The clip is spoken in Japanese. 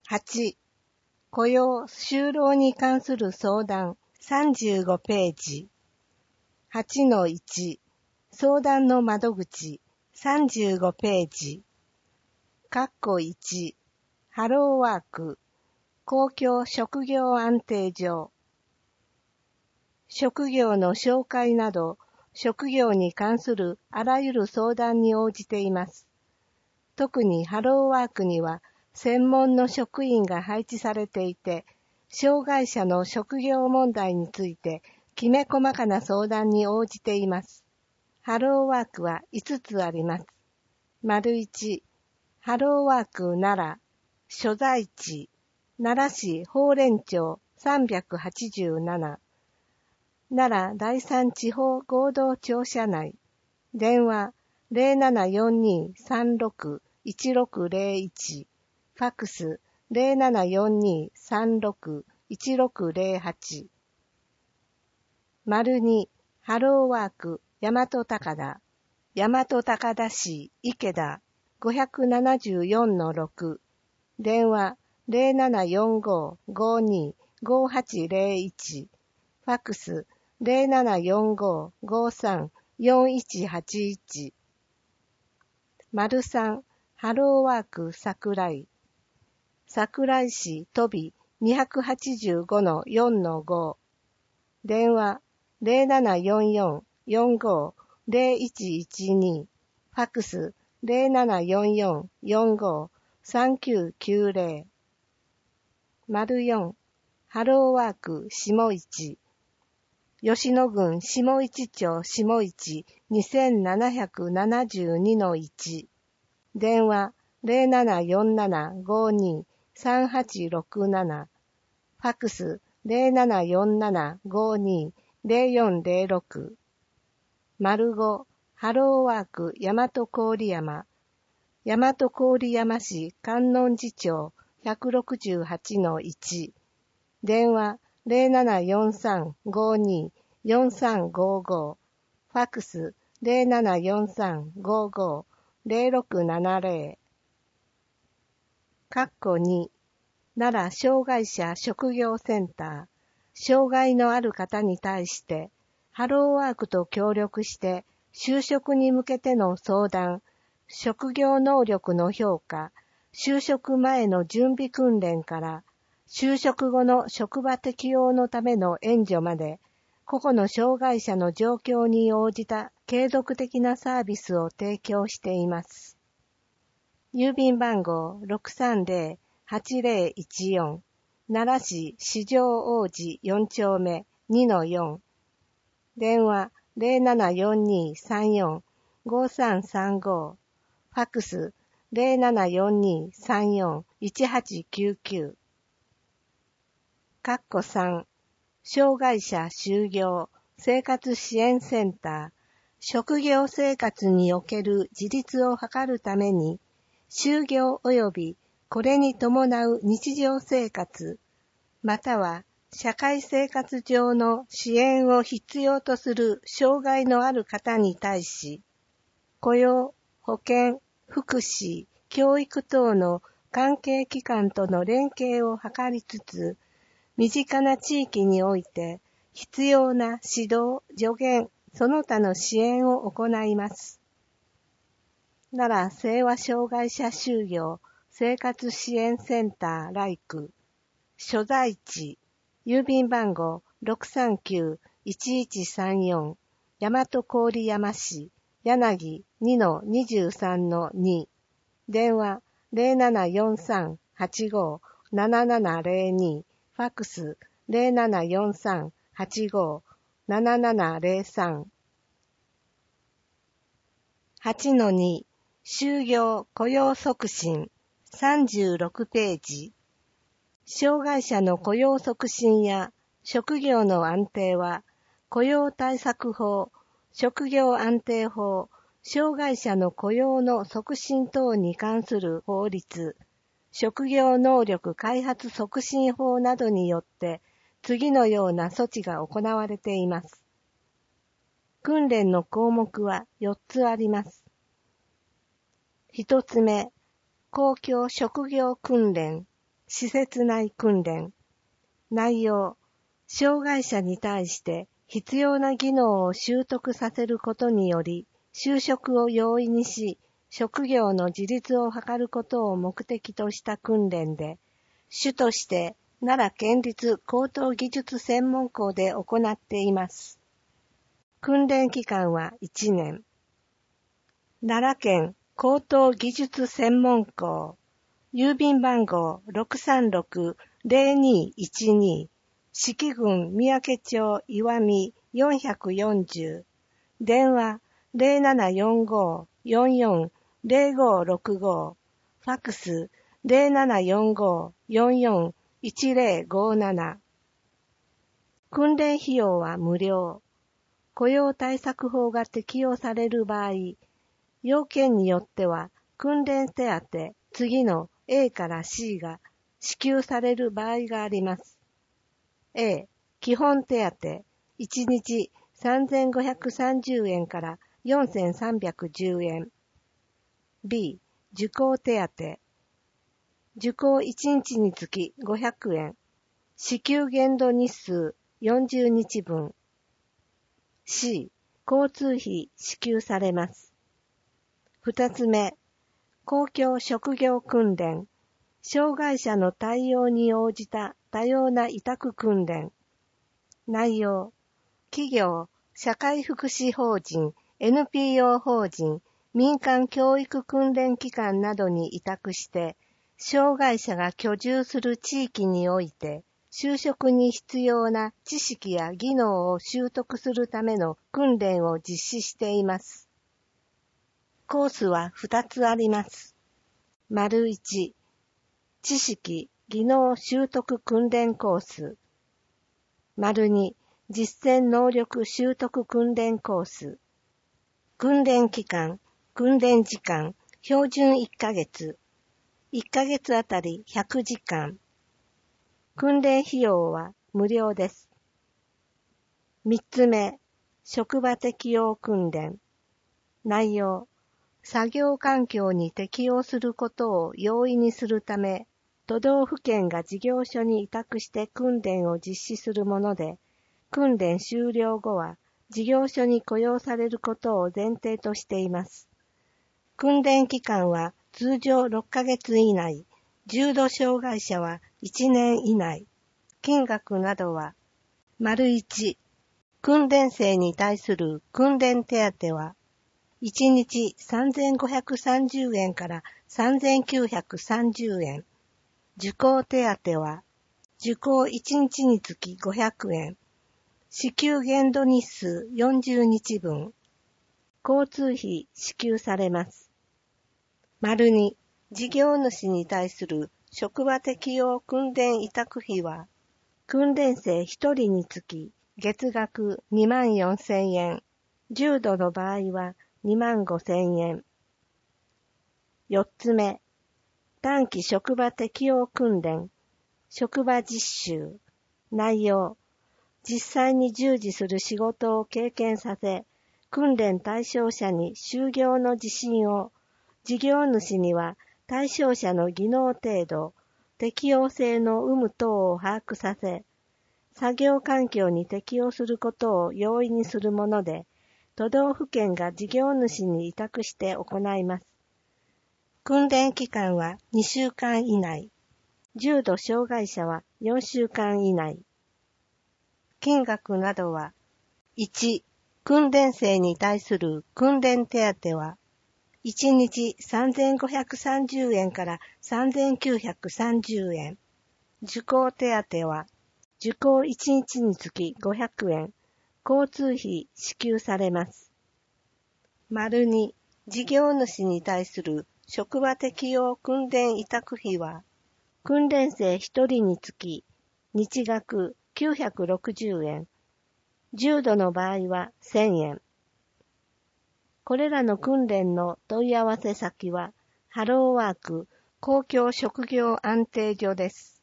8、雇用・就労に関する相談35ページ。8-1、相談の窓口35ページ。1、ハローワーク、公共職業安定所。職業の紹介など、職業に関するあらゆる相談に応じています。特にハローワークには、専門の職員が配置されていて、障害者の職業問題について、きめ細かな相談に応じています。ハローワークは5つあります。1、ハローワーク奈良、所在地、奈良市宝蓮町387、奈良第三地方合同庁舎内、電話0742361601、ファックス0742361608。2、ハローワーク大和高田、大和高田市池田574-6、電話0745525801、ファックス0745534181。3、ハローワーク桜井、桜井市飛び285-4-5、電話0744450112、ファックス0744453990。4、ハローワーク下市、吉野郡下市町下市2772-1、電話0747523867、ファックス0747520406。5、ハローワーク大和郡山、大和郡山市観音寺町168-1、電話0743524355、ファックス0743550670。2、奈良障害者職業センター、障害のある方に対して、ハローワークと協力して、就職に向けての相談、職業能力の評価、就職前の準備訓練から、就職後の職場適応のための援助まで、個々の障害者の状況に応じた継続的なサービスを提供しています。郵便番号630-8014、奈良市四条大路4丁目 2-4、電話0742345335、ファックス0742341899。3、障害者就業生活支援センター、職業生活における自立を図るために、就業及びこれに伴う日常生活、または社会生活上の支援を必要とする障害のある方に対し、雇用、保健、福祉、教育等の関係機関との連携を図りつつ、身近な地域において必要な指導、助言、その他の支援を行います。奈良清和障害者就業生活支援センターライク、所在地、郵便番号639-1134、大和郡山市、柳 2-23-2、電話0743857702、ファックス0743857703。8-2、就業雇用促進36ページ。障害者の雇用促進や職業の安定は、雇用対策法、職業安定法、障害者の雇用の促進等に関する法律、職業能力開発促進法などによって、次のような措置が行われています。訓練の項目は4つあります。1つ目、公共職業訓練。 施設内訓練。内容、障害者に対して必要な技能を習得させることにより、就職を容易にし、職業の自立を図ることを目的とした訓練で、主として奈良県立高等技術専門校で行っています。訓練期間は1年。奈良県高等技術専門校、郵便番号 636-0212、四季郡三宅町岩見440、電話 0745-440565、ファックス 0745-441057。訓練費用は無料。雇用対策法が適用される場合、要件によっては訓練手当次の A から C が支給される場合があります。A、基本手当、1日3530円から4310円。B、受講手当。受講1日につき500円。支給限度日数40日分。C、交通費支給されます。2つ目、公共職業訓練。障害者の対応に応じた多様な委託訓練。内容、企業、社会福祉法人、NPO 法人、民間教育訓練機関などに委託して、障害者が居住する地域において、就職に必要な知識や技能を習得するための訓練を実施しています。コースは2つあります。丸1、知識・技能習得訓練コース。丸2、実践能力習得訓練コース。訓練期間、訓練時間、標準1ヶ月。1ヶ月あたり100時間。訓練費用は無料です。3つ目、職場適応訓練。内容、作業環境に適応することを容易にするため、都道府県が事業所に委託して訓練を実施するもので、訓練終了後は事業所に雇用されることを前提としています。訓練期間は通常6ヶ月以内、重度障害者は1年以内。金額などは、丸1、訓練生に対する訓練手当は、1日3530円から3930円。受講手当は、受講1日につき500円。支給限度日数40日分。交通費支給されます。丸2、事業主に対する職場適応訓練委託費は、訓練生1人につき月額24,000円。重度の場合は25,000円。4つ目、短期職場適応訓練、職場実習。内容、実際に従事する仕事を経験させ、訓練対象者に就業の自信を、事業主には対象者の技能程度、適応性の有無等を把握させ、作業環境に適応することを容易にするもので、都道府県が事業主に委託して行います。訓練期間は2週間以内。重度障害者は4週間以内。金額などは、1、訓練生に対する訓練手当は、1日3530円から3930円。受講手当は、受講1日につき500円。交通費支給されます。丸2、事業主に対する職場適応訓練委託費は、訓練生1人につき日額960円。重度の場合は1000円。これらの訓練の問い合わせ先は、ハローワーク公共職業安定所です。